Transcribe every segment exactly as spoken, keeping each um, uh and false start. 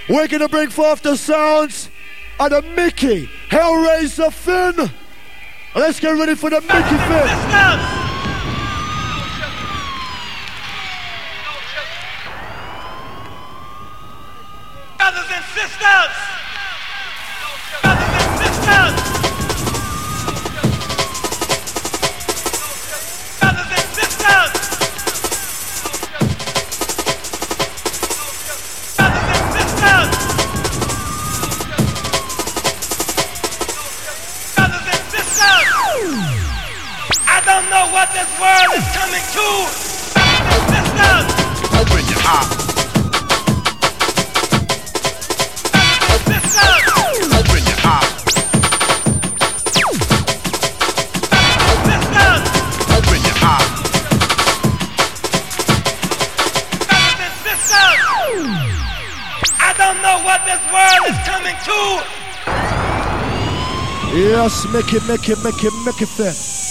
We're gonna bring forth the sounds of the Mickey Hellraiser Finn. Let's get ready for the Mickey Finn. Brothers and sisters! Brothers and sisters! Brothers and sisters! Brothers and sisters! Brothers and sisters! I don't know what this world is coming to! Brothers and sisters! Open your eyes. Open your eyes. Open your eyes. Brothers and sisters, I don't know what this world is coming to. Yes, Mickey, Mickey, Mickey, Mickey Finn.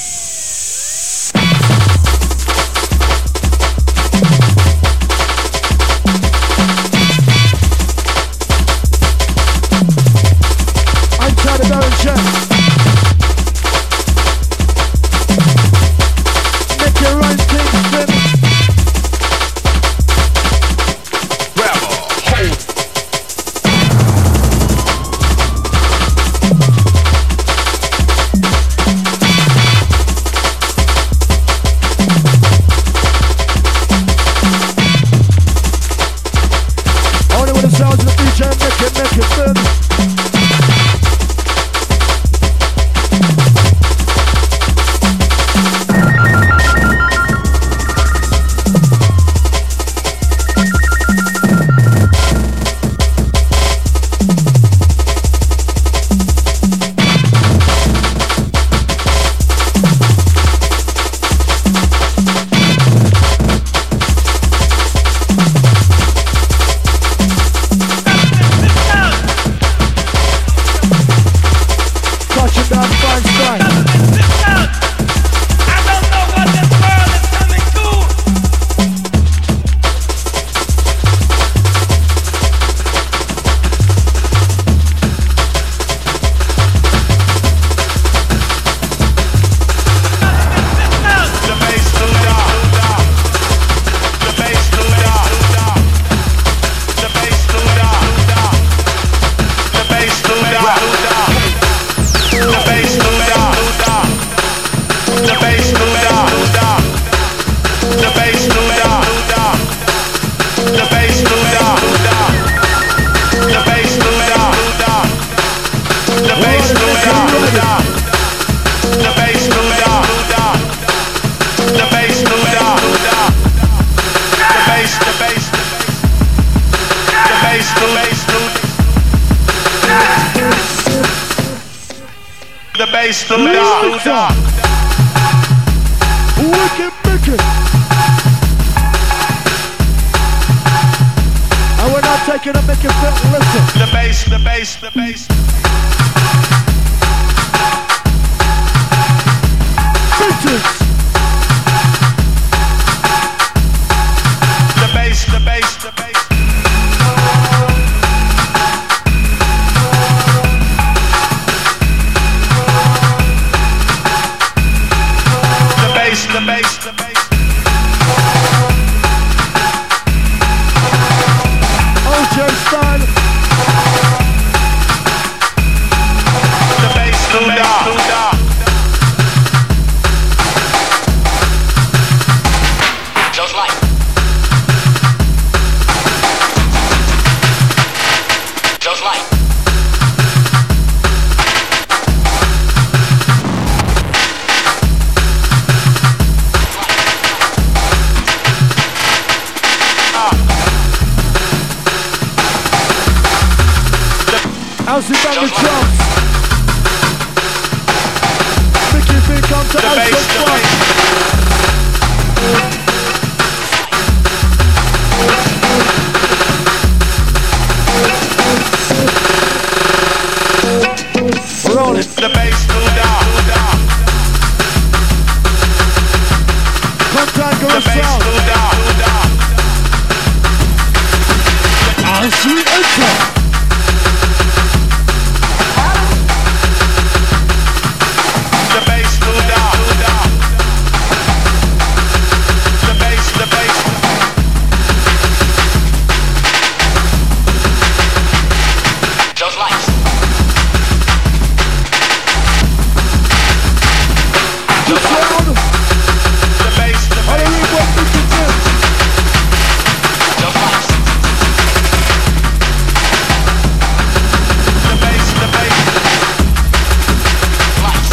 The bass, the bass, the bass. Wicked, wicked. And we're not taking a Mickey Finn, listen. The bass, the bass, the bass. Vintage. The bass, the bass, the bass. The bass, the bass. O J style. The bass, the bass, the bass. Just like. Just like. How's it back with drums? Mickey Finn comes to House of Fun. We're on it. The bass, the down, down. Contact the bass, the down, down. As we enter Ultra. The bass go down. The bass, the bass. Just like. Just like. The bass, the I don't bass. really want this to do. Just like. The bass, the bass. Lights.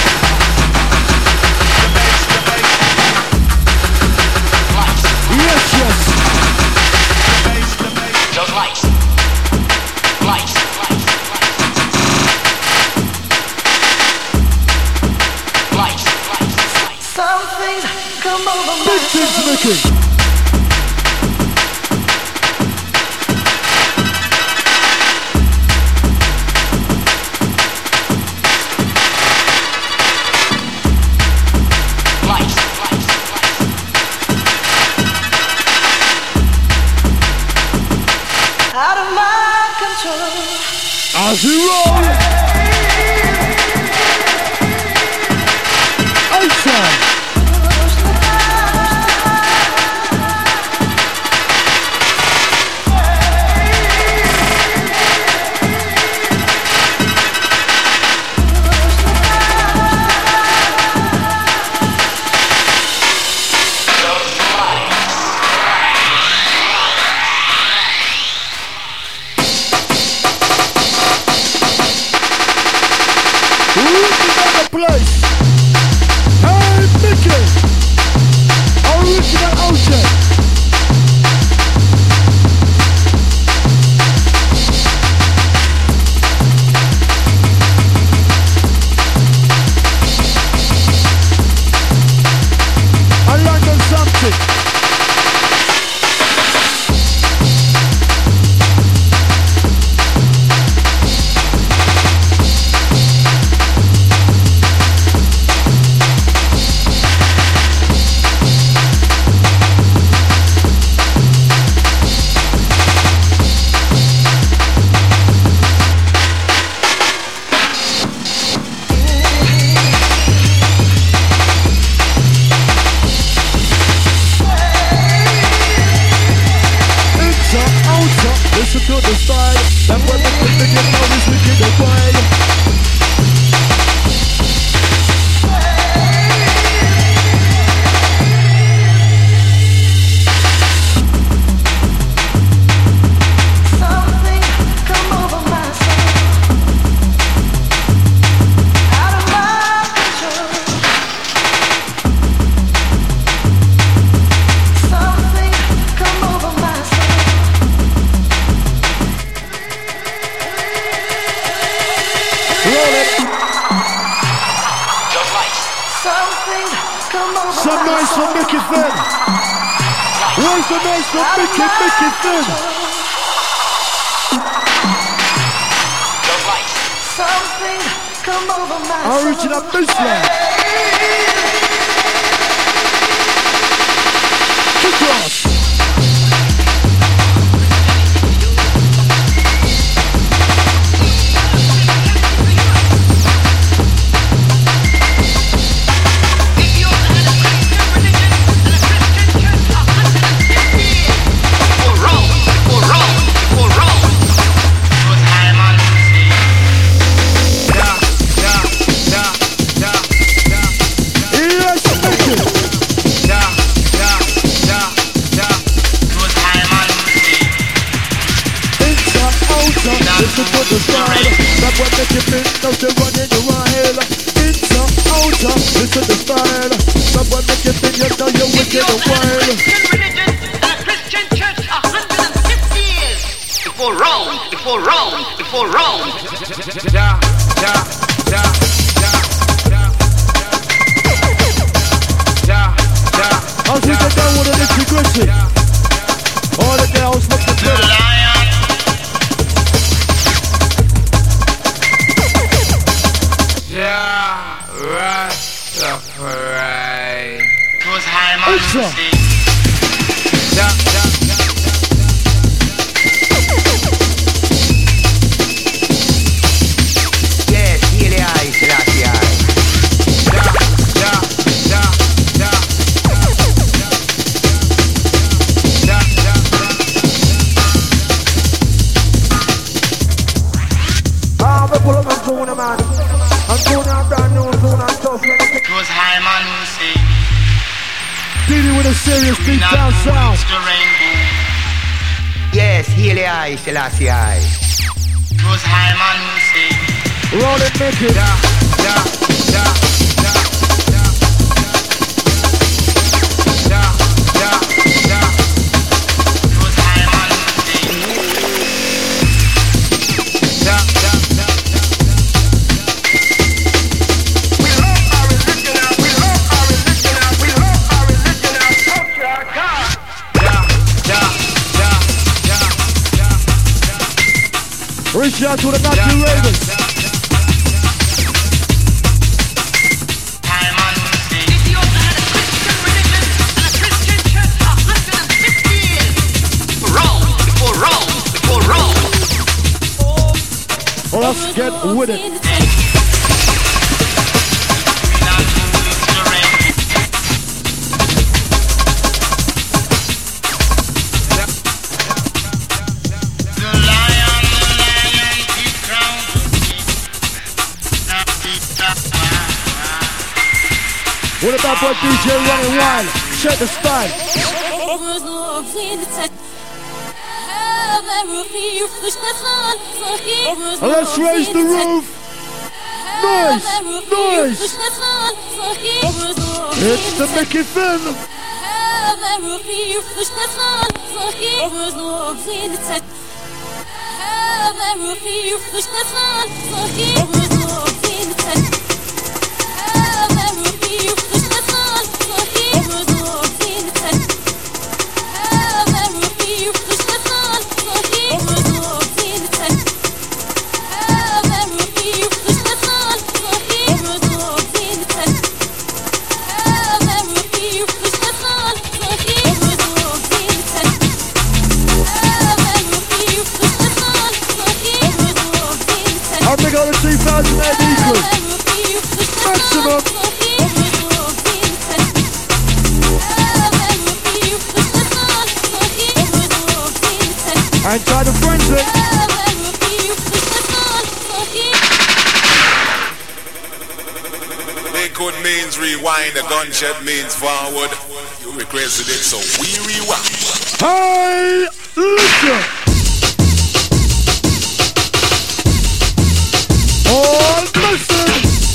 The bass, the bass. Lights. Yes, yes. The bass, the bass. Just lights. Lights. Lights. Lights. Some things come over my Big things, Mickey. Lights. out of my control. As we roll. Outside. Place. Hey, Mickey. Original Ocean. I learned something. Listen to the style, that when the people get know this wicked and wild. Something come over my soul, out of my control. Something come over my soul. Something come over Some my nice soul. for Mickey Finn. Where's the nice for Out of Mickey, my Mickey Finn? control. Something come over my soul. Original baseline. Kick off. Yes, Mickey. Inside, outside, listen to the style. That what make you think now they're running your wild. Inside, outside, listen to the style. That what make you think you know you're wicked and wild. Before Rome, before Rome, before Rome. Ja, ja, ja, ja, ja, ja, ja. As we get down with the nitty gritty, all the girls look the good. Ja, Rastafari. It was high man. Ultra. Ja, ja, ja, Tuna man. And Tuna brand new, Tuna tough. It was Hyman who said, Dealing with a serious deep down sound. Yes, Healy I, Selassie I. It was Hyman who said, roll it, make it. Da, da, da, da, da, da, da, da. it was Hyman who said, Da, da, da, da. We love our religion and we love our religion and we love our religion and culture, our God. Da, da, da, da, da, da. Reach out to the Nazi Ravens. Hyman who said, Ethiopia had a Christian religion and a Christian church for one hundred fifty years. Rome, before Rome, before Rome. Well, let's get with it. What about what D J running wild? Check the style. And let's raise the roof. Noise, noise. It's the Mickey Finn. How big are the two thousand eight equals? Maximum. And try to friends it. Liquid means rewind, the gunshot means forward. You requested it, so we rewind. Hey, listen. All listen.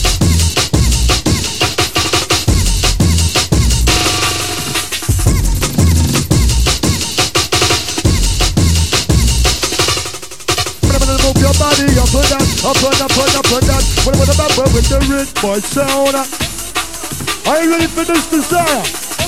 Move your body up and down, up and up and up and down. What about the bumper with the rhythm boy sound? Are you ready for this desire?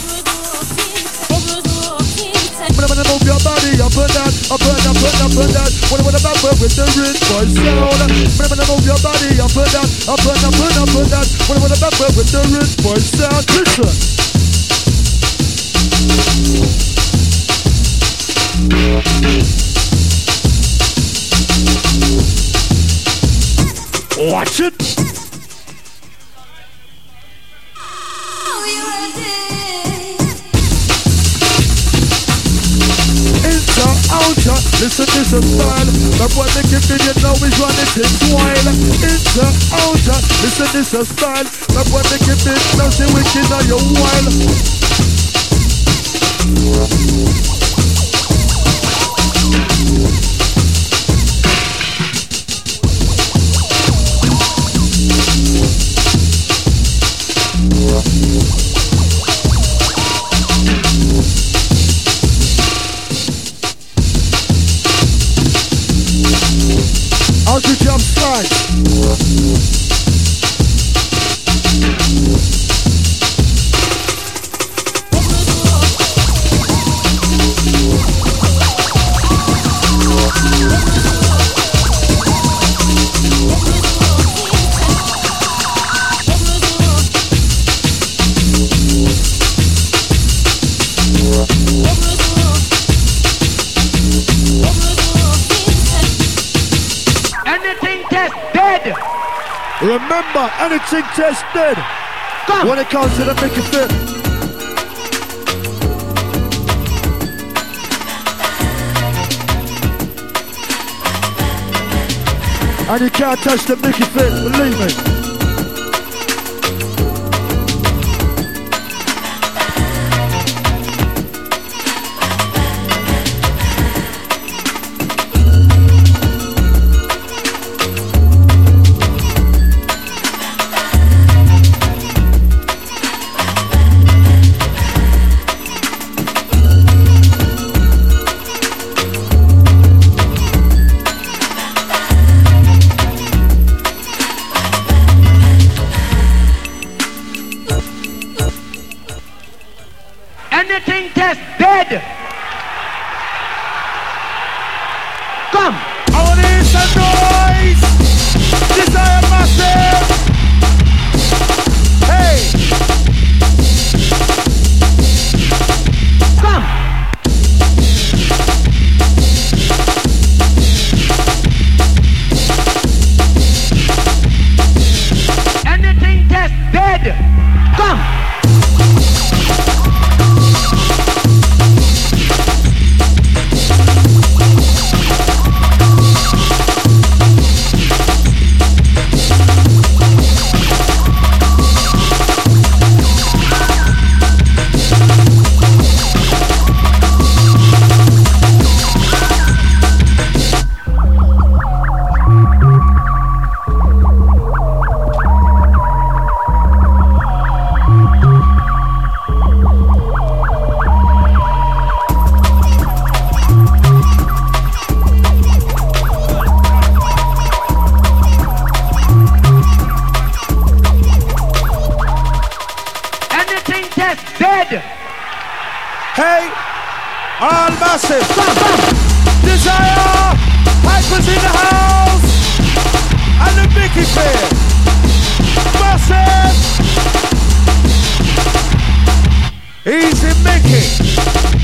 Move your body up and down, up and up and up and down. What about the bumper with the rhythm boy sound? Move your body up and down, up and up and up and down. What about the bumper with the rhythm boy sound? Listen. Watch it. Inside, outer, listen, this is style. That boy make it video now is running his while. Inside, outer, listen, this is style. That boy make it big now say wicked on your while. How's your jump slide? Remember, anything tested. Come. When it comes to the Mickey Finn. And you can't touch the Mickey Fit, believe me. Anything test dead. Come. I want to hear some noise. Desire massive. Hey. Come. Anything test dead. Come. Hey, all massive. Desire, Hyper's in the house. And the Mickey Fair. Massive. Easy Mickey.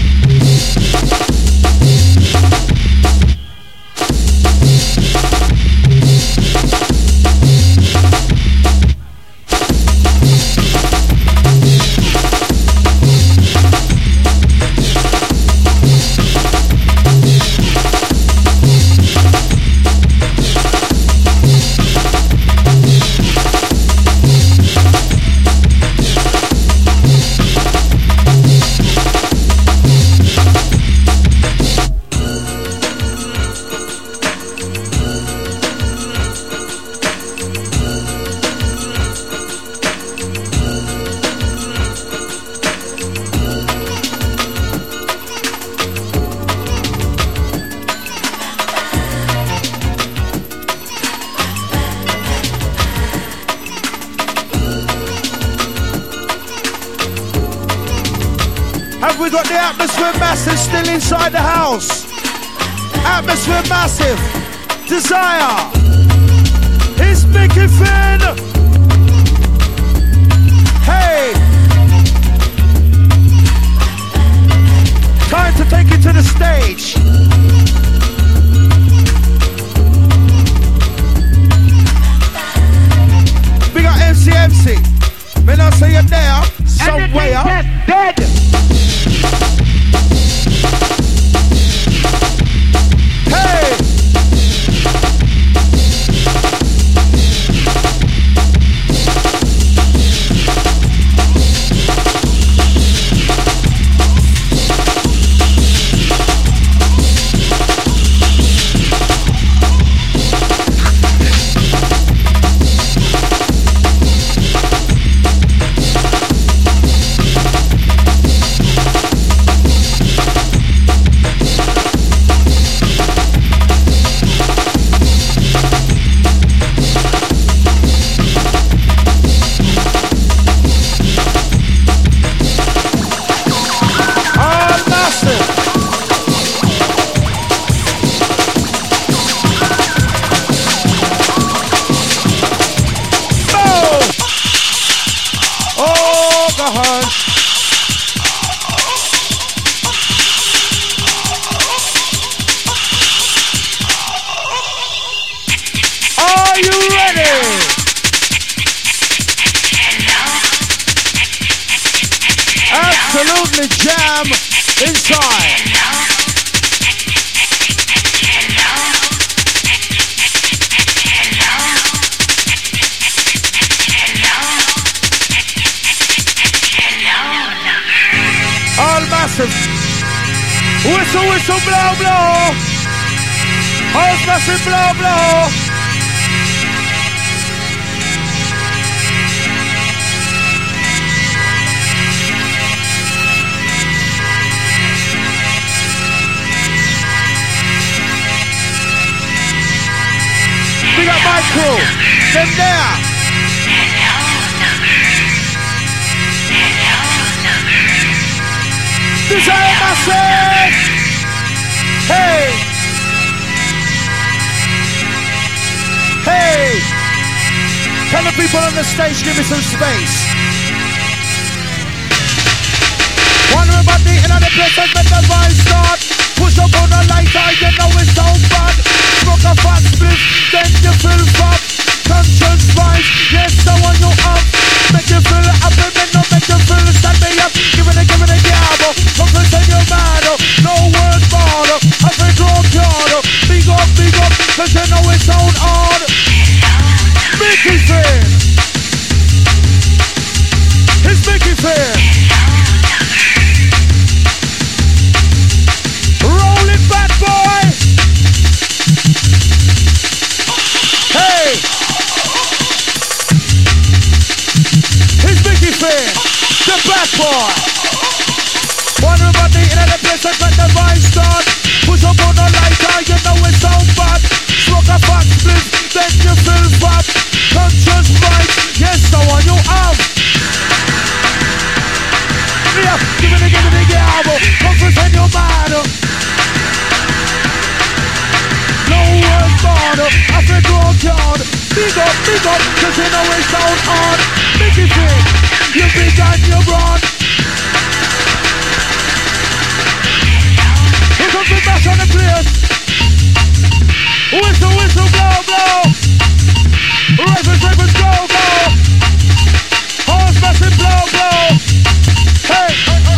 We got the Atmosphere Massive still inside the house. Atmosphere Massive. Desire. It's Mickey Finn. Hey. Time to take it to the stage. We got M C M C. When I say you're there, somewhere. Dead. Hey! Absolutely jam inside. massive. Whistle, whistle, blow, blow. House massive, blow, blow. We got my crew. Them there. This is massive. Hey. Hey. Tell the people on the stage, give me some space. One everybody in the place and make the vibe start. Push up on the lighter, you know it sound bad. Smoke a fat split, then you feel fat. Conscious vibes, yes, I want you up. Make you feel happy, man, no make you feel stand me up. Give it a, give it a gabble. Come and say you're mad, no word border. I say drop yard, big up, big up, cause you know it sound hard. Mickey Fair. It's Mickey Fair. Roll it back, boy. Hey. It's Mickey Fair. The bad boy. One everybody in the place and let the vibe start. Push up on the lighter, you know it sound bad. Smoke a fat split, then you feel fat. Conscious vibes, yes, I want you out. Yeah, give it a, give it a gabble. Comfort in your mind. No word border, I said drunk yard. Big up, big up, cause you know it sound hard. Mickey Fair, you big and you broad. Here comes the bash on the place. Whistle, whistle, blow, blow. Ravens, ravens, go, go. Horse massive, blow, blow. Hey.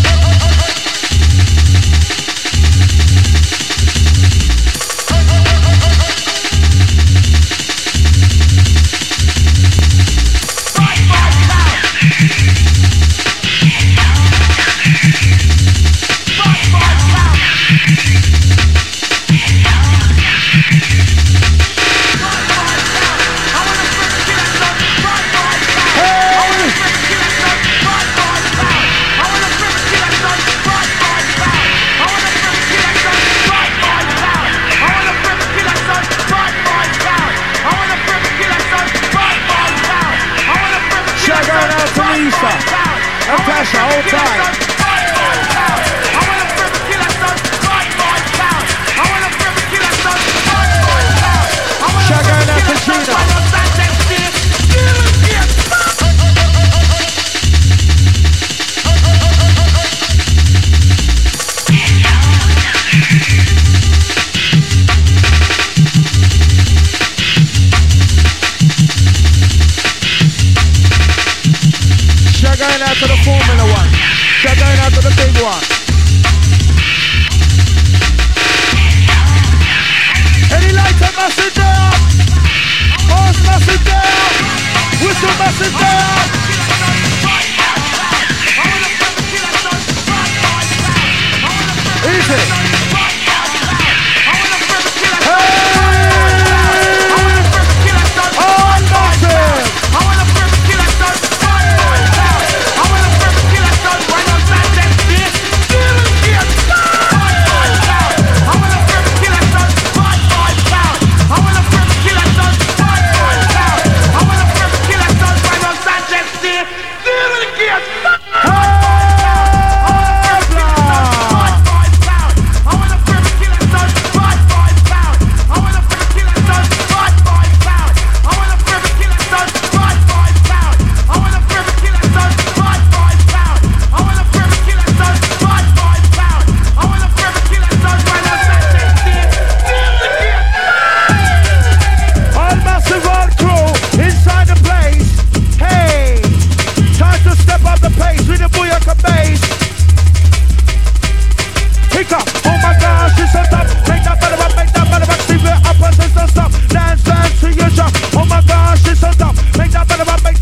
Natasha, hold tight. Shaggy and Katrina. Going out to the Formula One. They're going out to the big one. Any lighter massive down. Horse massive down. Whistle massive down. Easy.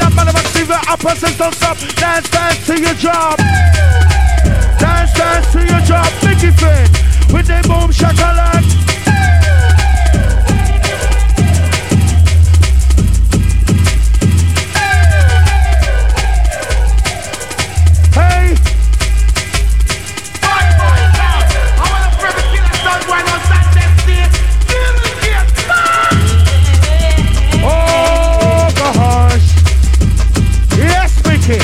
Don't stop, dance, dance to your job. Dance, dance to your Mickey Finn with the boom shakalak. Hey. Oh gosh. Yes, Mickey.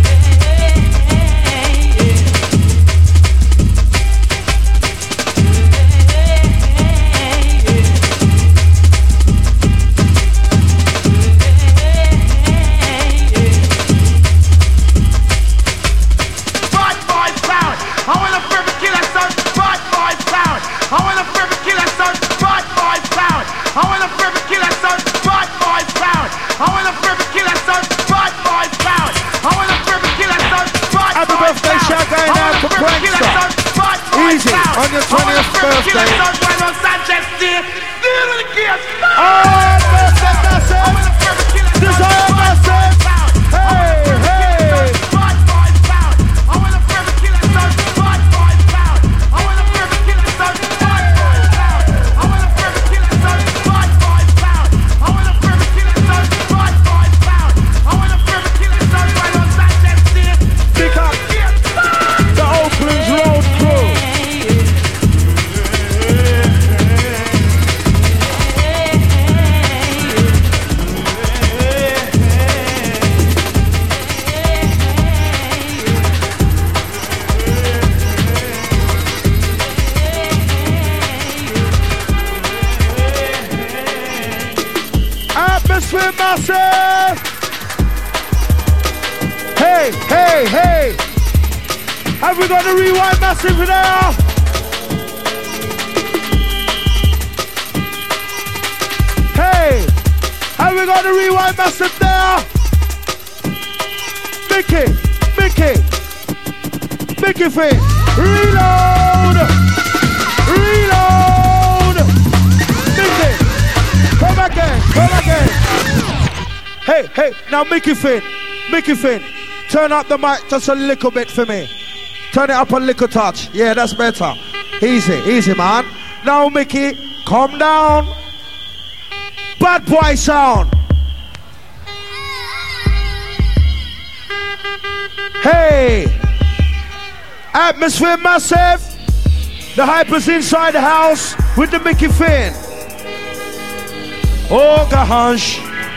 Easy, on your twentieth birthday. Oh, massive, massive. Desire massive. Hey, hey. Pick up the Oakland's Road Crew. Atmosphere massive. Hey, hey, hey. Have we got a rewind massive there? Hey, have we got a rewind massive there? Mickey, Mickey, Mickey Finn. Reload, reload. Mickey, come again, come again. Hey, hey, now Mickey Finn, Mickey Finn, turn up the mic just a little bit for me. Turn it up a little touch. Yeah, that's better. Easy, easy, man. Now, Mickey, calm down. Bad boy sound. Hey. Atmosphere massive. The hyper's inside the house with the Mickey Finn. Oh, gosh.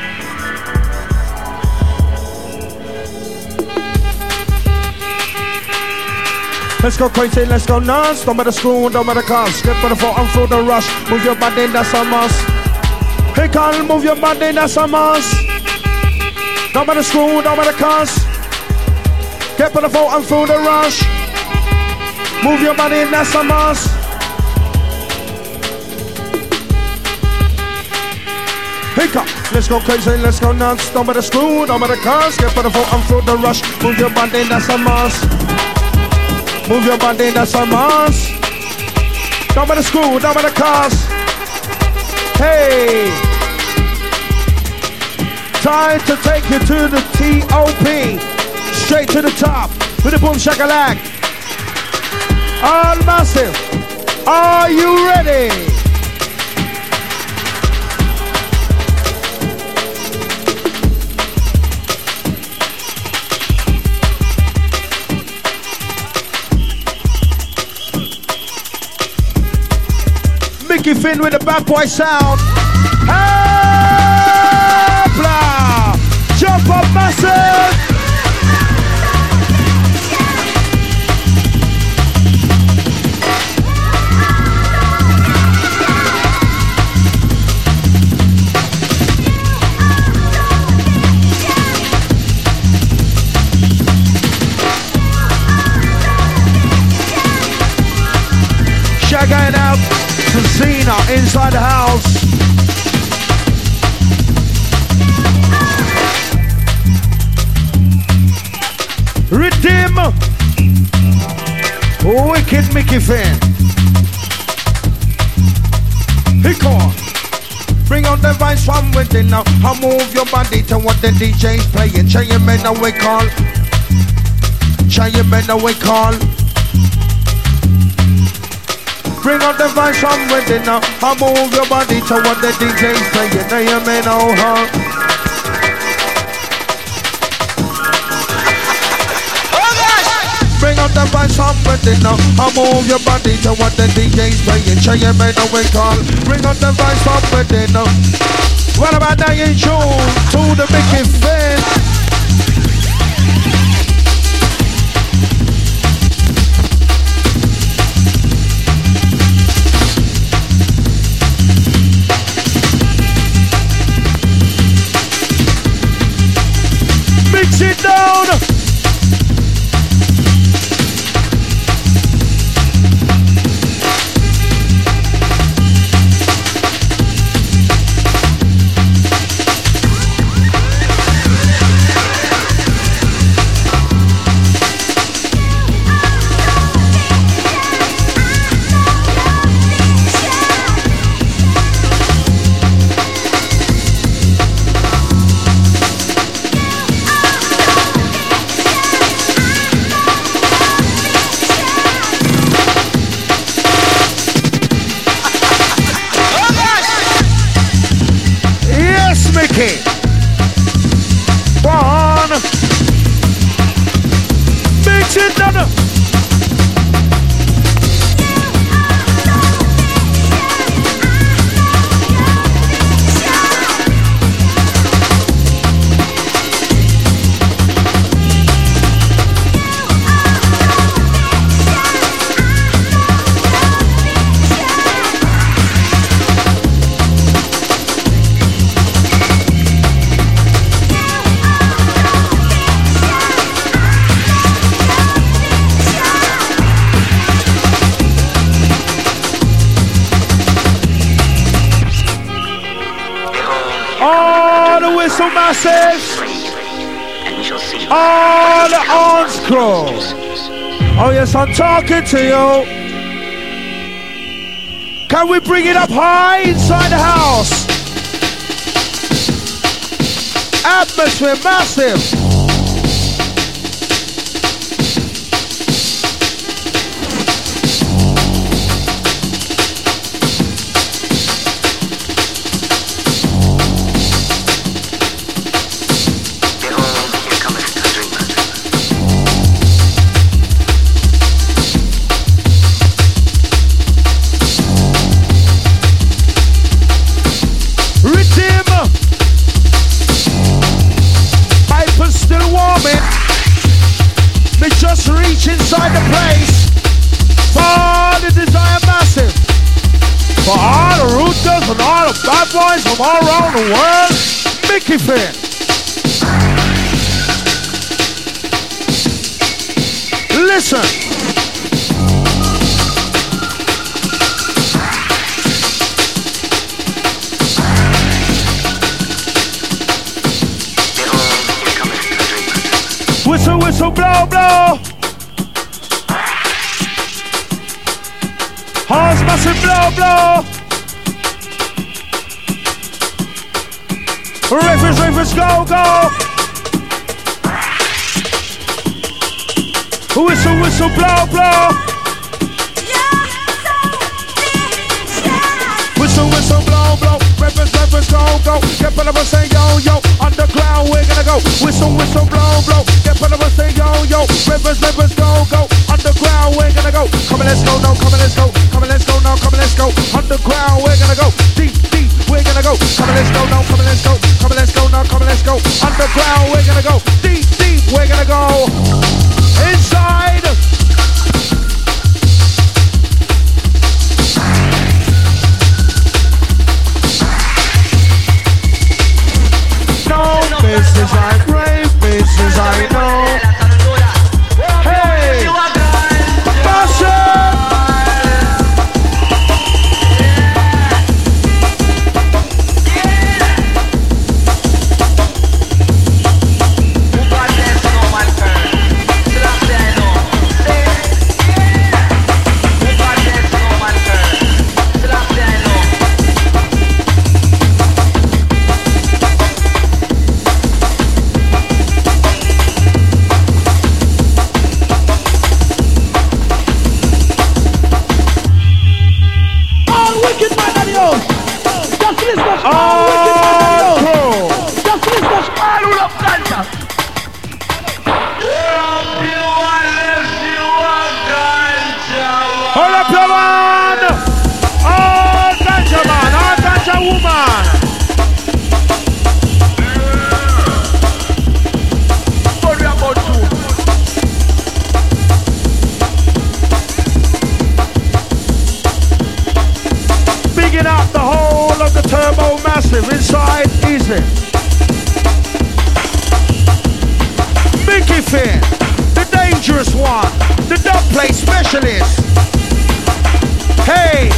Let's go crazy, let's go nuts. Don't matter screw, don't matter cars. Skip for the foot and through the rush. Move your body, that's a must. Hey, Carl, move your body, that's a must. Don't matter screw, don't matter cars. Get for the foot and through the rush. Move your body, that's a must. Hey, Carl, let's go crazy, let's go nuts. Don't matter screw, don't matter cars. Get for the foot and through the rush. Move your body, that's a must. Move your body, that's a must. Don't matter school, don't matter cars. Hey. Time to take you to the T O P. Straight to the top with the boom shakalak. All massive. Are you ready? Mickey Finn with the bad boy sound. Hopla! Jump up massive! Shagging out to Zena inside the house. Redeem Wicked Mickey Finn. He come. Bring on the vibes from within now. I move your body to what the D J's playing. Show you men away call. Show you men away call. Bring up the vibes from within now. I move your body to what the D J's playing. Now you may know how. Bring up the vibes from within now. I move your body to what the D J's playing. Show you may know it call. Bring up the vibes from within now. What about that in June? To the Mickey Finn. Mix it down. One. Mix it down. So massive. All the arms crew. Oh yes, I'm talking to you. Can we bring it up high inside the house? Atmosphere massive. Inside the place for the Desire Massive, for all the rooters and all the bad boys from all around the world. Mickey Finn. Listen. Whistle, whistle, blow, blow. Horse massive blow, blow. Rivers, rivers, go, go. Whistle, whistle, blow, blow. Whistle, whistle, blow, blow. Rivers, rivers, go, go. Get put up and say yo, yo. Underground, we're gonna go. Whistle, whistle, blow, blow. Get put up and say yo, yo. Rivers, rivers, go, go. Underground, we're gonna go. Come on, let's go, no, come on, let's go. Come on, let's go now, come on, let's go. Underground, we're gonna go. Deep, deep, we're gonna go. Come on, let's go now, come on, let's go. Come on, let's go now, come on, let's go. Underground, we're gonna go. Deep, deep, we're gonna go. Inside. No business like rain, business I know. Hey, listen, All crew. Just listen, all who love ganja. Hold up your man! All ganja man, all ganja woman! What we about to? Bigging up the whole of the Turbo Massive inside Easy. Mickey Finn, the dangerous one, the dub play specialist. Hey!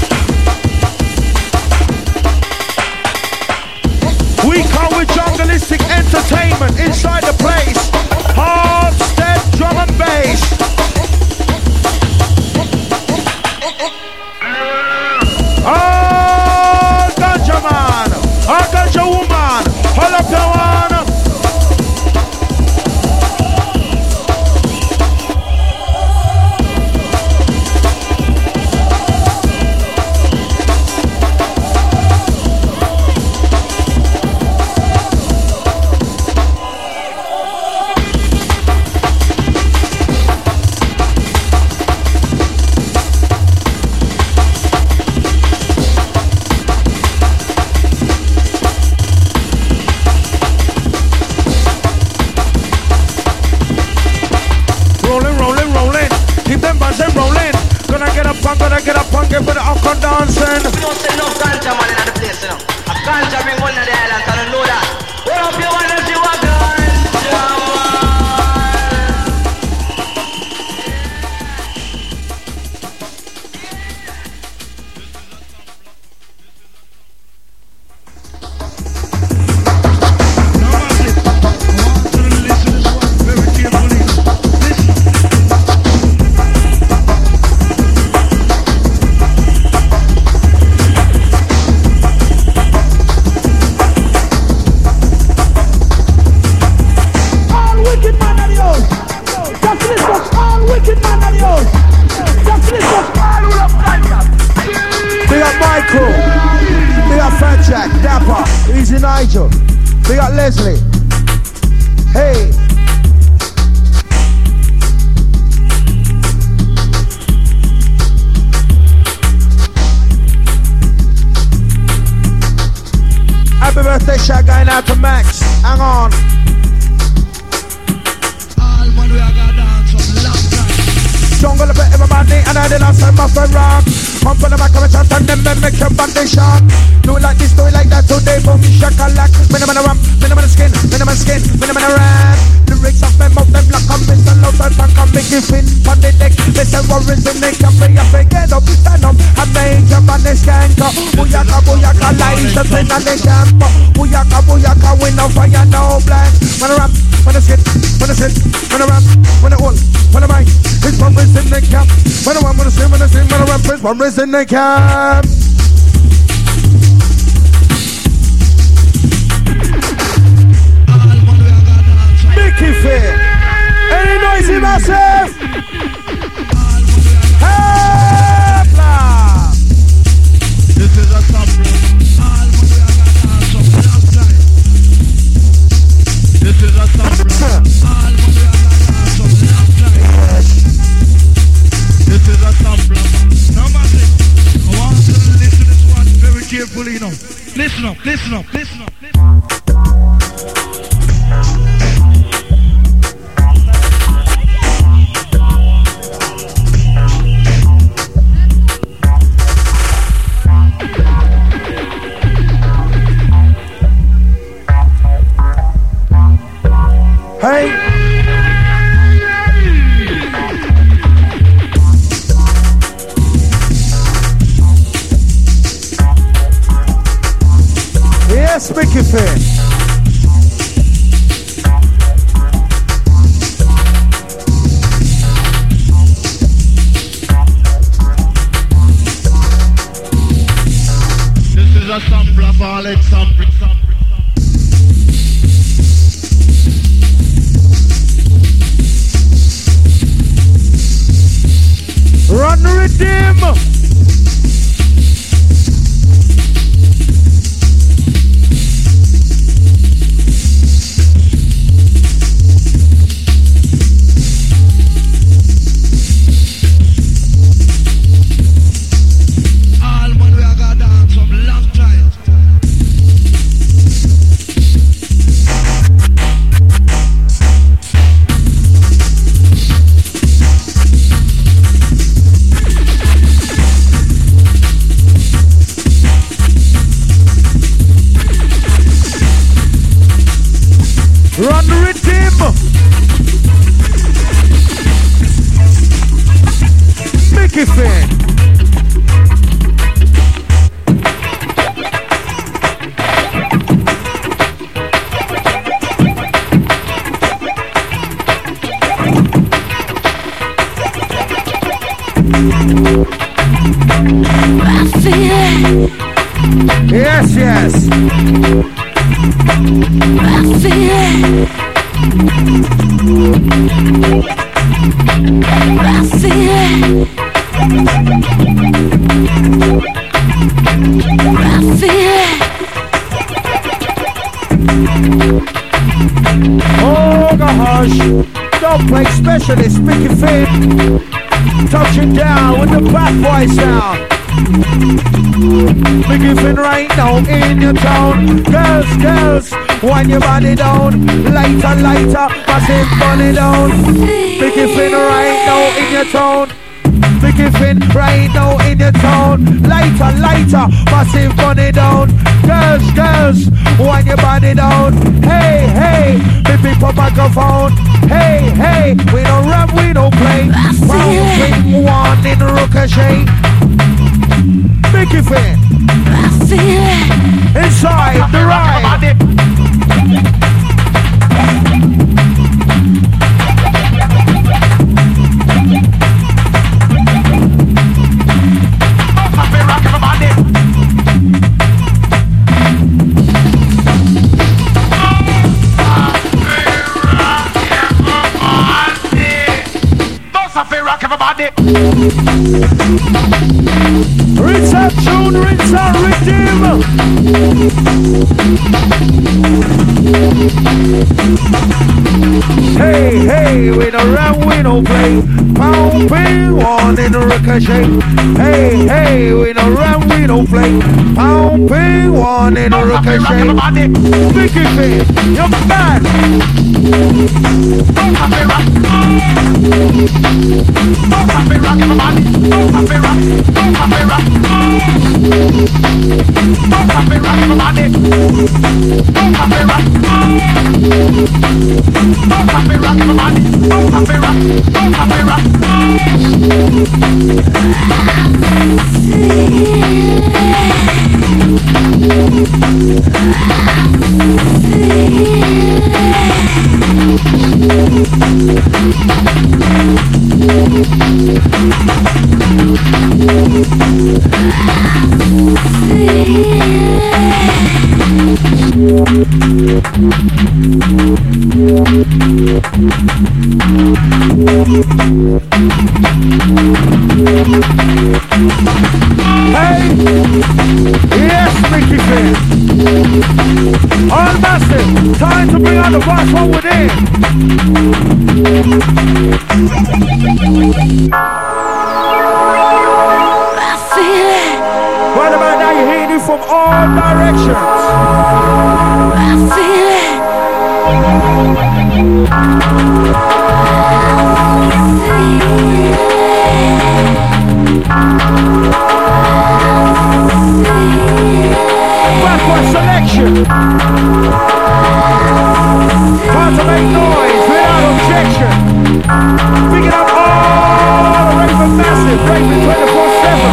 We come with jungleistic entertainment inside the place. Hard step, drum and bass. Oh, ganja man, oh, ganja woman, hold up your one. I'm gonna get up and get with the alcohol dancing. We don't say no ganja man in the place, you know. A ganja bring one of the islands, I don't know that. What up you want if you want ganja Nigel, we got Leslie. Hey. Happy birthday shout going out to Max. Hang on. All man we are gonna dance on long time. Jungle of everybody and I did not send my friend rock. Pump on the back of a shot and then make your body shot. Do it like this, do it like that, today boom, shakalak. Minimum ramp, minimum skin, minimum skin, minimum rap. Lyrics of them out, them black and Mister Loud and Tank and Mickey Finn on the deck. Mister Warren's in the camp, we have to get up, stand up. And make your man skank up. Booyaka, booyaka, license in the camp. Booyaka, booyaka, we no fire, no black. When I rap, when I skit, when I sit, when I rap, when I hold, when I mic. It's Warren's in the camp. When I rap, when I sing, when I sing, when I rap, it's Warren's in the camp. Mickey Fair. Any noisy massive? Hey, blah. This is a sample. All man we are gonna dance up long time. This is a sample. All man we are gonna dance up long time. This is a sample. Now massive, I want you to listen to this one very carefully, you know. Listen up, listen up, listen up, listen up. Hey. Yes, Mickey Fair. This is a sample of all example. Run redeem. Run the rhythm. Make it fair. I feel it. Yes, yes. I feel it. I feel it. I feel it. Oh gosh, don't play specialist, make it fit. Touch it down with the bad boy sound. Make it fit right now in your town. Girls, girls, wind your body down. Lighter, lighter, massive bunny down. Make it fit right now in your town. Make it fit right now in your town. Lighter, lighter, massive bunny down. Girls, girls, wind your body down. Hey, hey, me pick up microphone. Hey, hey, we don't rap, we don't play. Round swing one in ricochet. Make it fit. I feel it. Inside the ride. Rinse out tune, rinse out rhythm. Hey, hey, we don't run, we don't play. Pound, ping, one in the ricochet. Hey, hey, we don't run, we don't play. Pound, ping, one in the ricochet. Make it fit, you're bad. Don't have it rock. Don't have it rock, everybody. Don't have it rock. Don't have it rock. Don't have it rock, everybody. Don't have it rock. Don't have it rock, everybody. Don't have it rock. Don't have it rock. Hey, yes, Mickey Finn. All massive, time to bring out the boss from within. I feel it. Right about now, you're hearing it from all directions. I feel it. Backward selection. Time to make noise without objection. Picking up all the Raven Massive, Raven twenty-four seven.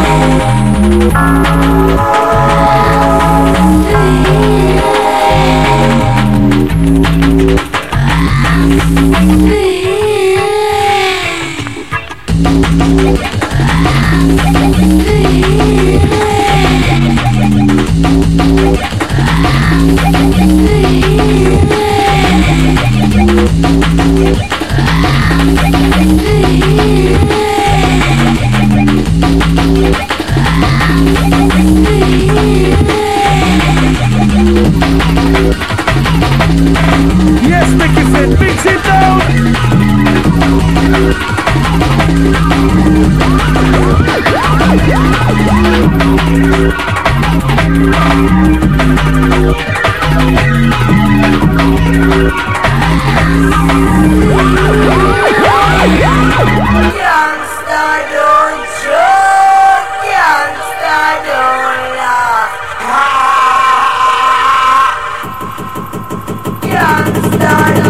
Yes, Mickey Finn, mix it down. Youngster, don't joke. Youngster, don't laugh. Youngster,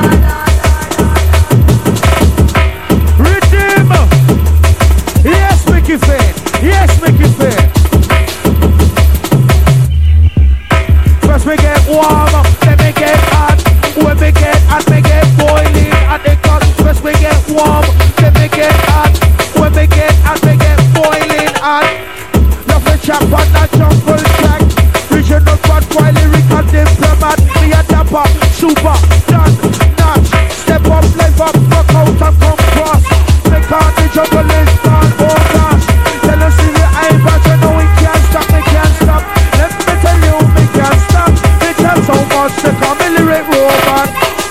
Super, done, notch. Step up, live up, rock out and come cross. Make out the jungle is gone, oh gosh. Tell us if you ain't but you know we can't stop, we can't stop. Let me tell you, we can't stop. We tell so much to come in the red robot.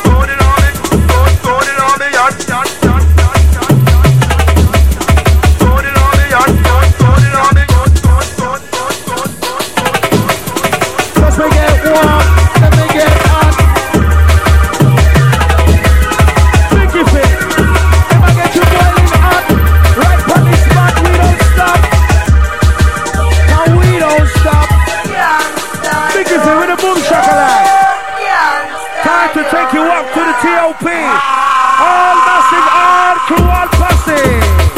Take you up to the T O P. All massive, all crew, all posse.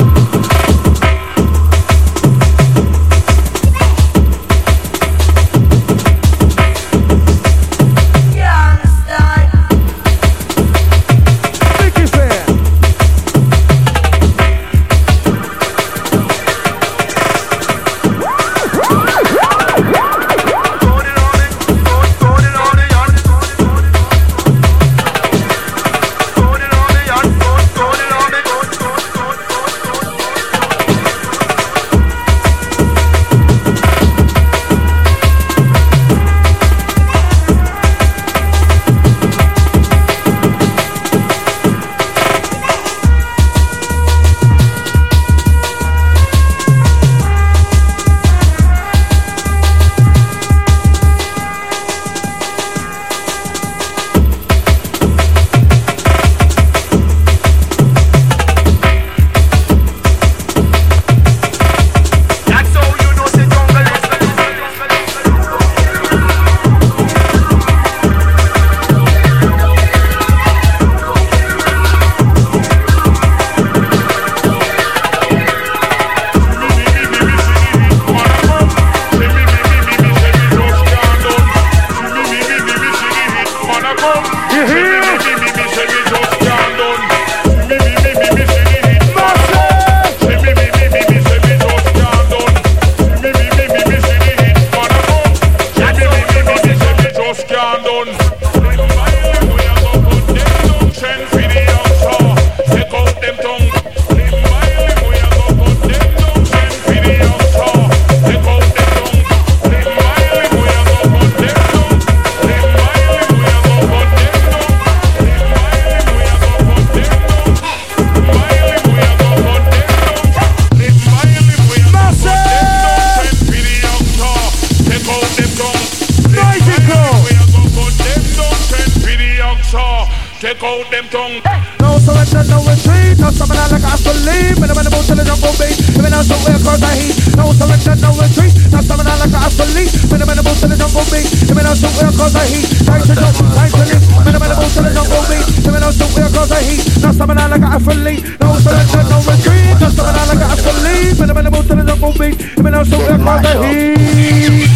Take out them tongue. No surrender, no retreat. No stamina like I believe. When I'm in the mood to the jungle beat. Even though so we're cause I heat. No surrender, no retreat. No stamina like I believe. When I'm in the mood to the jungle beat. Even though so we're cause I heat. Time to jump, time to live. When I'm in the mood to the jungle beat. Even though so we're cause I heat. No stamina like I believe. No surrender, no retreat. No stamina like I believe. When I'm in the mood to the jungle beat. Even though so we're cause I heat.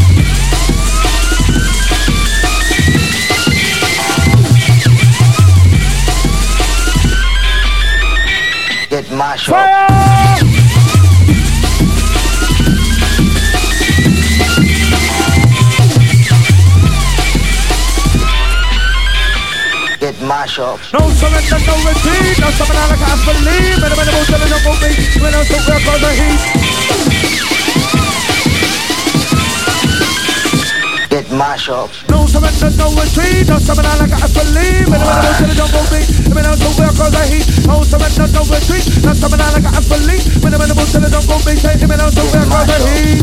Get mash up. Fire! Get mash up. No surrender, no retreat. No stamina like I believe. When I'm in the mood to the jungle beat. When I'm so we're cause I heat. Get mash up. No surrender, no retreat. No stamina like I believe. When I'm in the mood to the jungle beat. When I'm so we're cause I heat. No surrender, no retreat. No stamina like I believe. When I'm in the mood to the jungle beat. When I'm so we're cause I heat.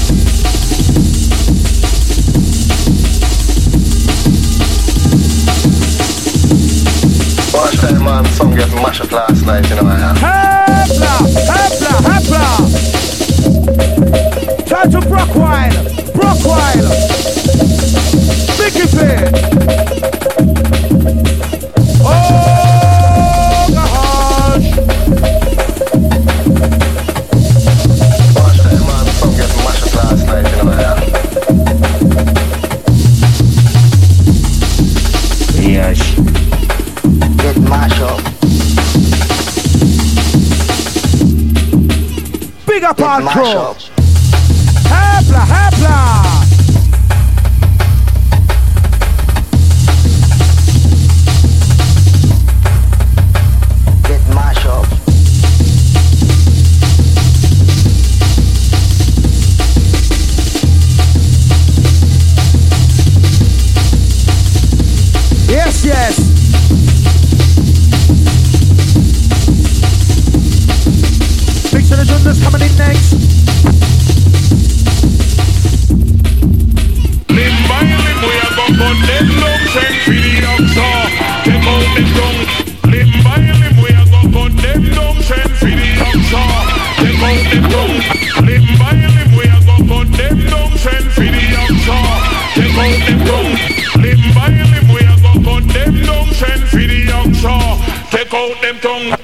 Watch that man, some get mashed up last night, you know I have. Hapla, hapla, hapla. Time to Brockwile, Brockwile. Mickey Fair. Oh gosh. Watch that man, some get mashed up last night, you know I have. Yes. Get mash up. Big up Get our mash crew. up. Hapla, hapla. them down, send for the oxa. Take out them tongue. Limb by limb we a go cut them down, send for the oxa. Take out them tongue. Limb by limb we a go cut them down, send for the oxa. Take out them tongue. Limb by limb we a go cut them down, send for the oxa. Take out them tongue.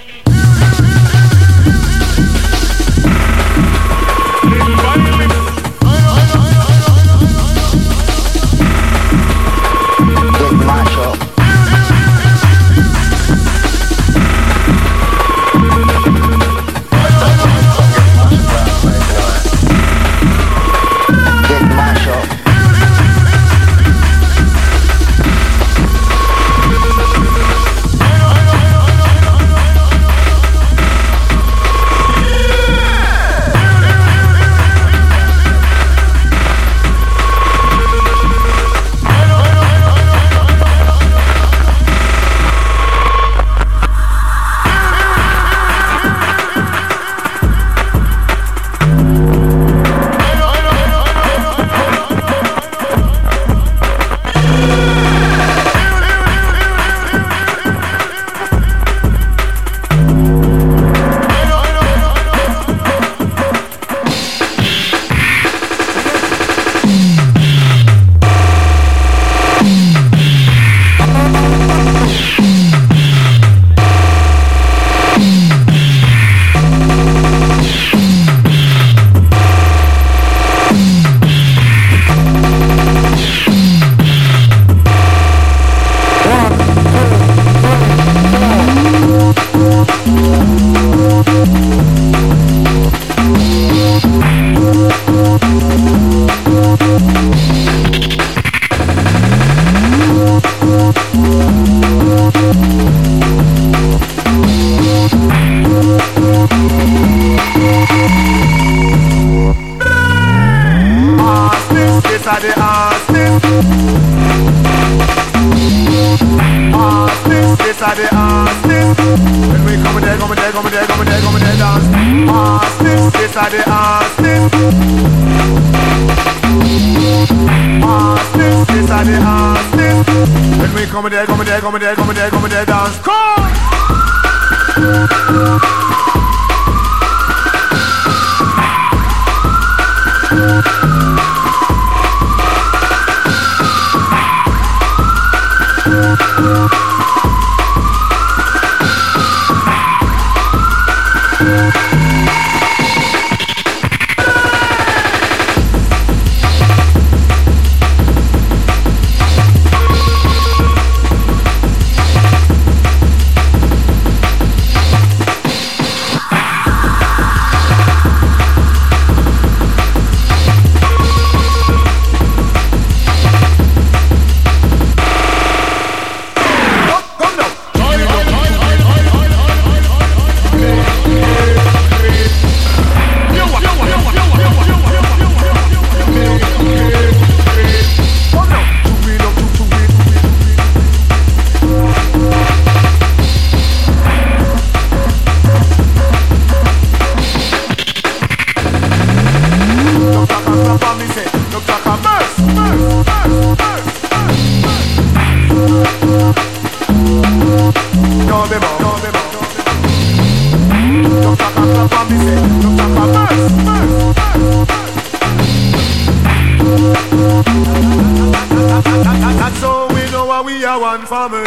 Come there, come there, come there, come there, come there, dance. Come! That's so we know why we are one family.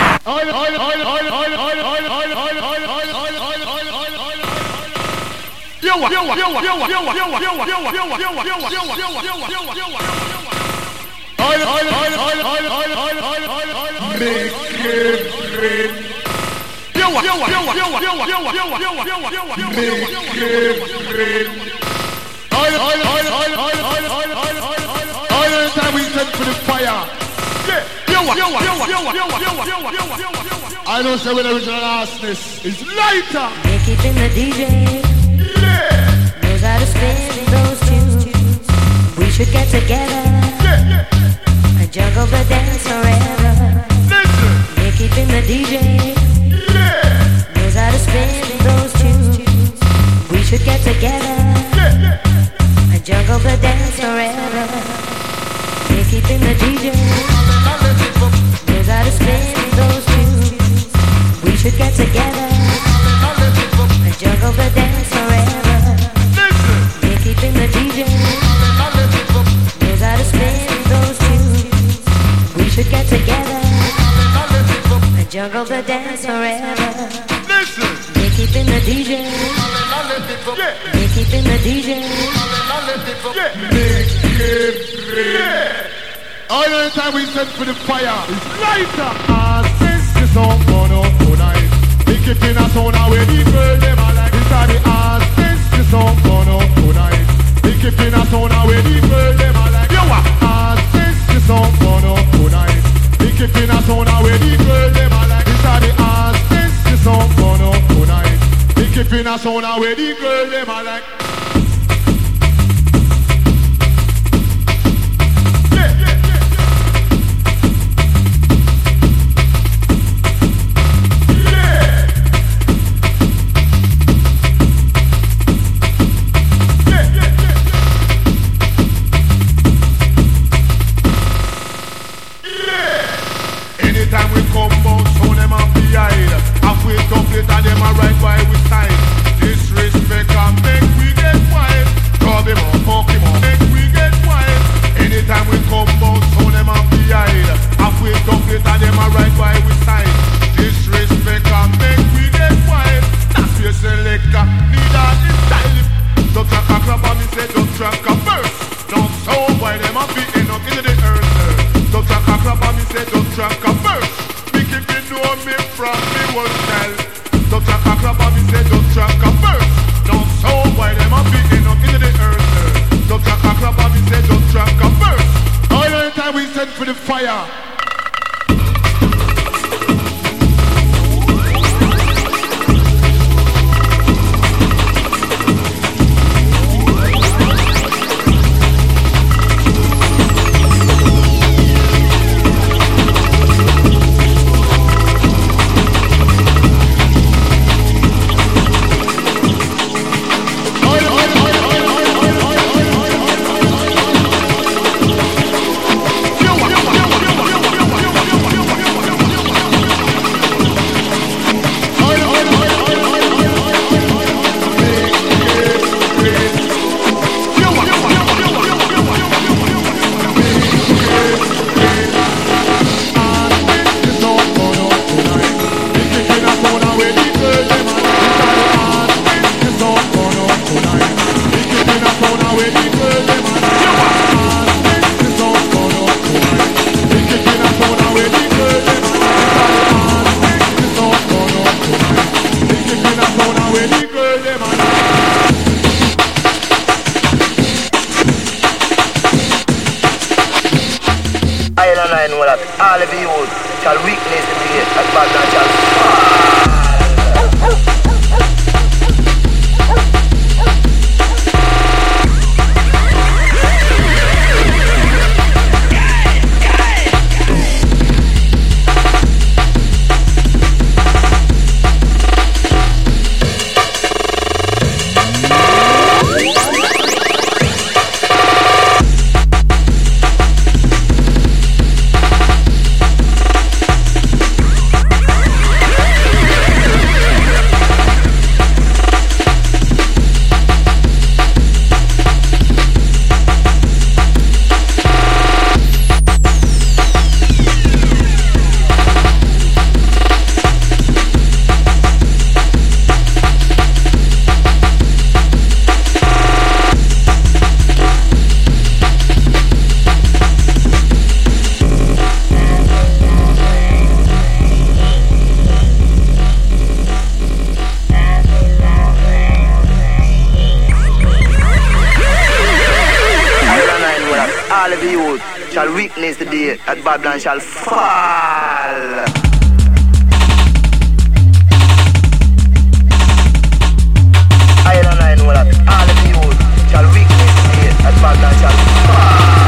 We send for the fire. I don't say when the original arsonist is lighter. They're keeping the D J. Yeah. Knows how to spin those tunes. We should get together. Yeah, yeah. And juggle the dance forever. Listen. They're keeping the D J. Yeah. Knows how to spin those tunes. We should get together. Yeah, yeah. And juggle the dance forever. They're keeping the D J. together and juggle the dance forever. They're keeping the D J knows how to spin those tunes. We should get together and juggle the dance forever. They're keeping the D J. They're keeping the D J. All the time we send for the fire. It's lighter. Ah, since the song gone up tonight, we keeping a sound away the girl them a like. It's the ah, since the song gone up tonight, we keeping a sound away the girl them a like. Yo, ah, since the song gone up tonight, we keeping a sound away the girl them a like. It's the ah, since the song gone up tonight, we keeping a sound away the girl them a like. Anytime we come out, show them up behind. Half we complete and them a right by we side. Disrespect and make we get wild. Draw them up, fuck them up, make we get wild. Anytime we come out, show them up behind. Half we complete and them a right by we side. Disrespect and make we get wild. That's your selector, need all this style. Don't track a crap on me, say don't track a verse. Don't show why them a beating up into the earth. Don't track a crap on me, say don't track a verse. Me keep you know me from me one style. Don't track a crap on me, say don't track a verse. Don't show why them a beating up into the earth. Don't track a crap on me, say don't track a verse. All the time we send for the fire. All of you shall weakness be as bad as shall fall. Shall weakness the day that Babylon shall fall. I don't know that all of you shall weakness the day that Babylon shall fall.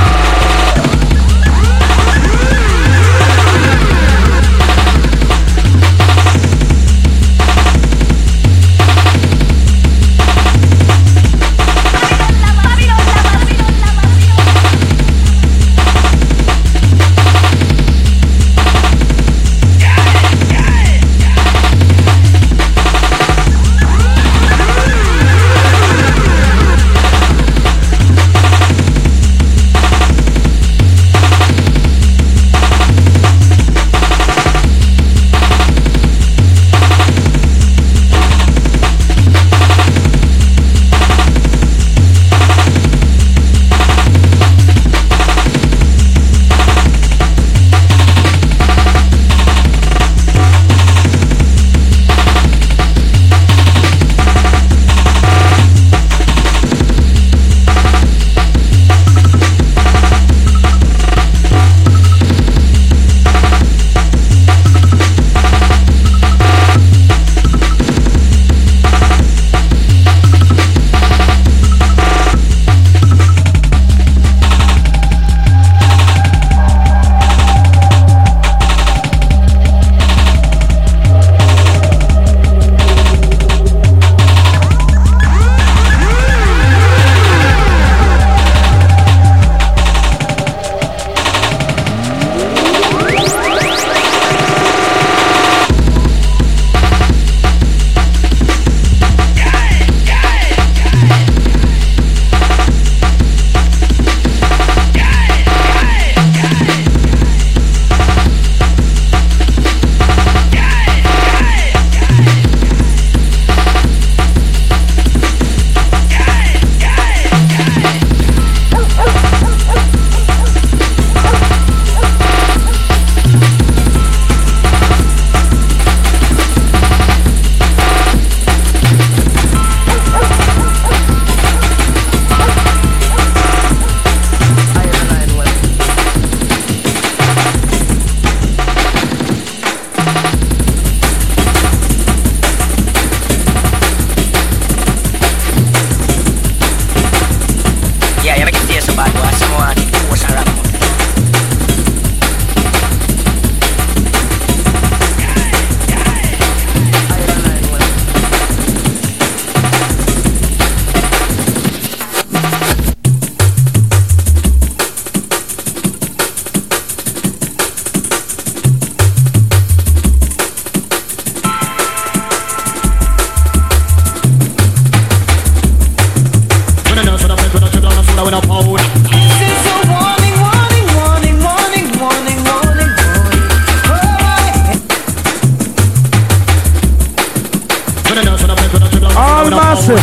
Massive.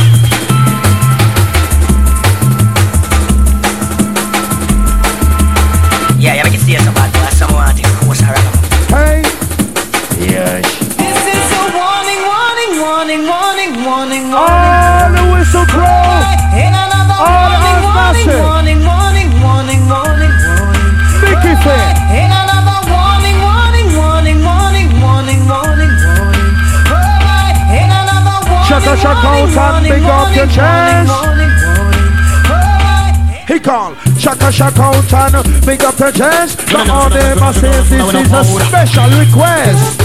Yeah, yeah, make it see somebody. Someone take a course around. Hey. Yes. This is a warning, warning, warning, warning, warning, warning. All the whistle blow. In another All warning, the warning, massive. warning, warning, warning, warning, warning. Mickey Fit. In another warning, warning, warning, warning, warning, warning, warning. Alright, in another warning, Shaka shaka warning, out and big up your chest. warning, warning. Alright. He call shaka shaka out and big up your chest. Come on, they must say this is a special request.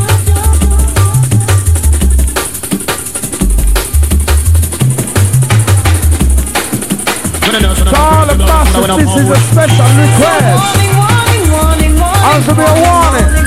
To all the bosses, this is a special request. Has to be a warning.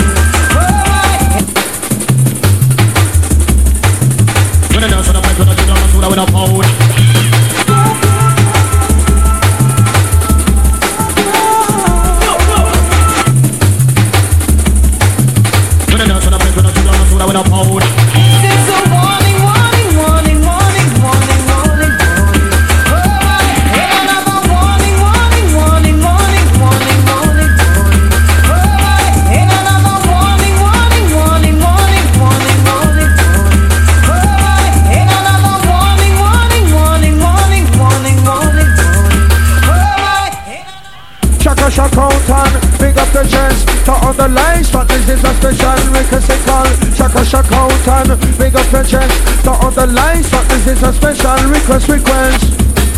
This is a warning, warning, warning, warning, warning, warning, warning. Alright, in another warning, warning, warning, warning, warning, warning, warning. Alright, in another warning, warning, warning, warning, warning, warning, warning. Alright, in another warning, warning, warning, warning, warning, warning, warning. Alright. Shaka shaka out and big up the chest. To all the lights, but this is a special request. They call shaka shaka out and big up the chest. To all the lights, but this is a special request. Request.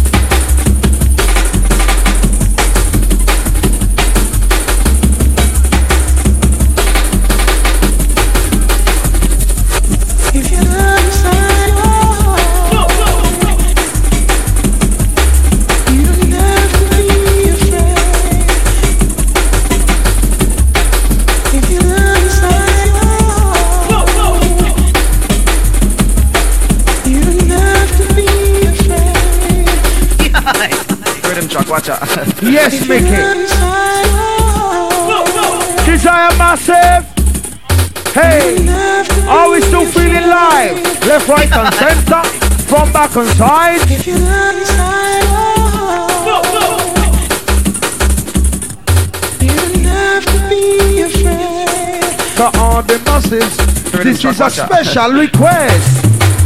If you understand, you don't have to be afraid. If you understand, you don't have to be afraid. Rhythm track, watch out. Yes, Mickey. Desire Massive. Hey, are we still feeling live? Left, right, and center. From back and side. If you understand, you don't have to be afraid. To all the masses, this track, is a watch out. special request.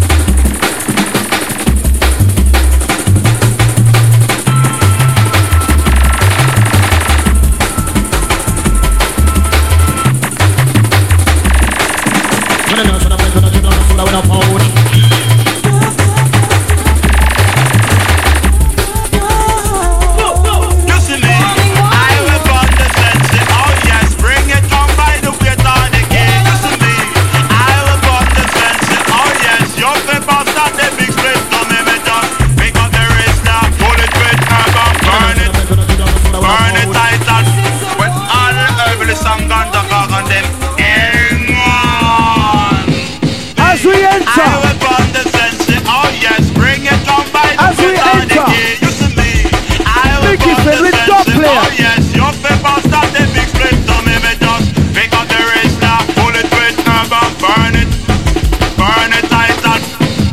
You see me? I will burn the sense. Oh yes, bring it on by the weight of the king. You see me? I will burn the sense. Oh yes, your paper start the big split. Don't make me just pick up the wrist now. Pull it with herb and burn it, burn it tight and when all the herbalist and ganja cock on them. Hang on. As we I enter, will burn the sense. Oh yes, bring it on by the As we weight of the enter. king. You see me? I will Mickey burn said the with sense. top player. Oh yes, your paper start the big split. Don't make me just pick up the wrist now. Pull it with herb and burn it, burn it tight and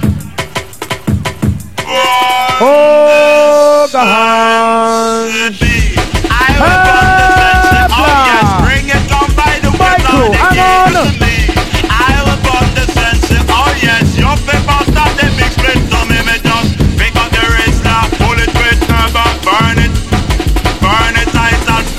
oh God. I will burn the sense. Oh yes, bring it on by the weight Michael, of the hang king. on. You see me? I will burn the sense. Oh yes, your paper start the big split. Don't make me just pick up the wrist now. Pull it with herb and burn it, burn it tight and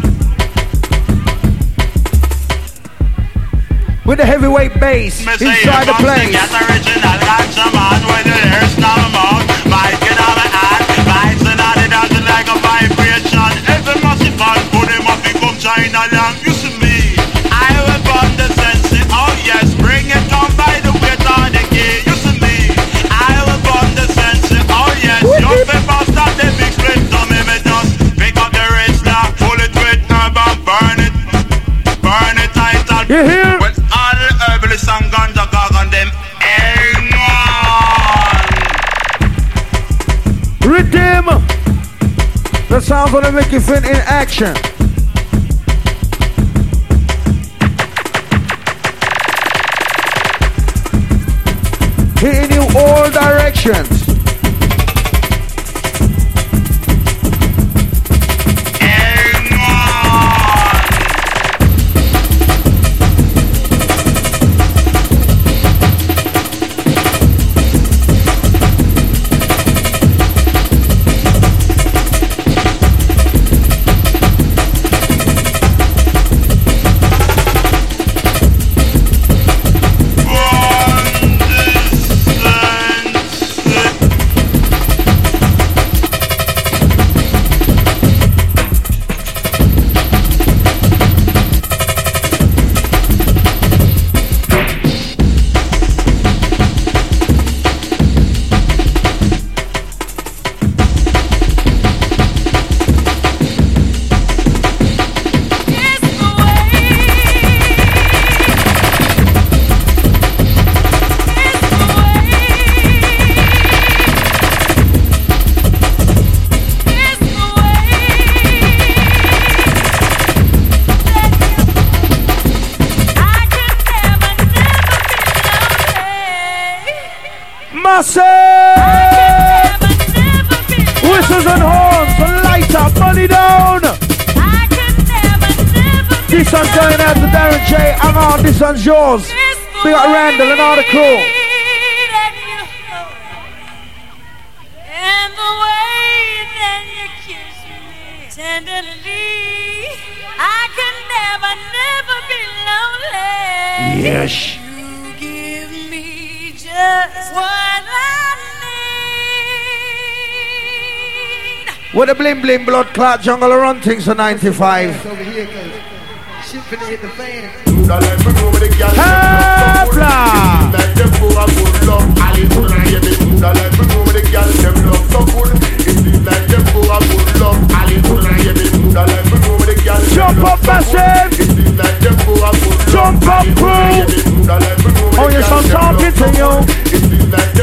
With the heavyweight bass me say inside the you must place. get original ganja man with the hair snap mouth. Mic in on my hand, vibes and all it dancing like a vibration. Every massive man put him up, he come China land. You see me? I will burn the sense. Oh yes, bring it on by the weight of the key. You see me? I will burn the sense. Oh yes, your paper start the big split. Don't make me just pick up the wrist now. Pull it with herb and burn it, burn it tight and You hear? when all the herbalists and ganja cock on them. Hang on. Redeem the sounds of the Mickey Finn in action. hitting you all directions. Whistles and horns, light up, money down. This one's going out to Darren J. Hang on, this one's yours. We got Randall and all the crew. And the way that you kiss me tenderly, I can never, never be lonely. Yes. You give me just what I need. With the blim blim blood clot jungle run things for ninety-five. Over here, cause shit finna hit the fan. Habla! Jump up massive! Jump up crew! Oh yes, I'm talking to you.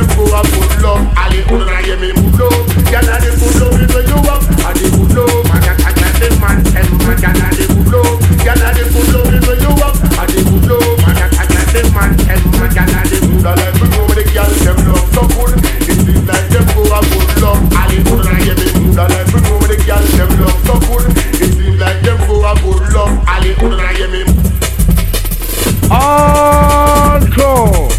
Encore!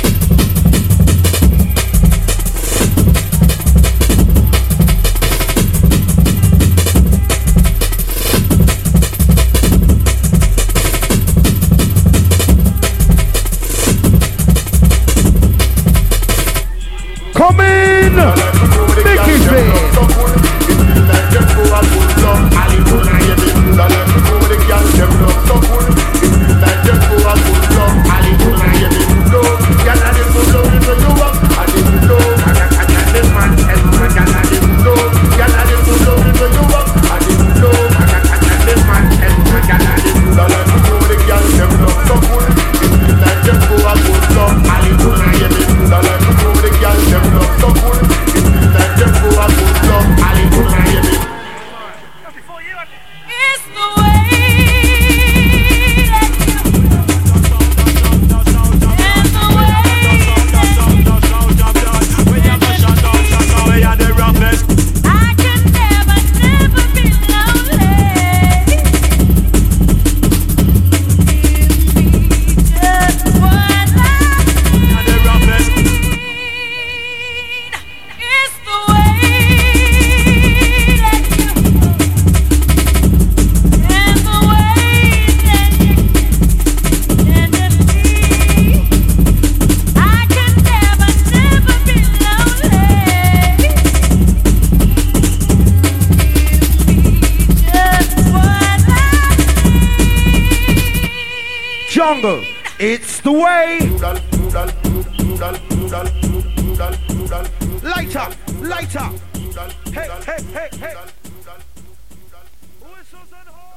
Come in! Mickey B! Jungle, it's the way. Light up, light up. Hey, hey, hey, hey. Whistles and horns.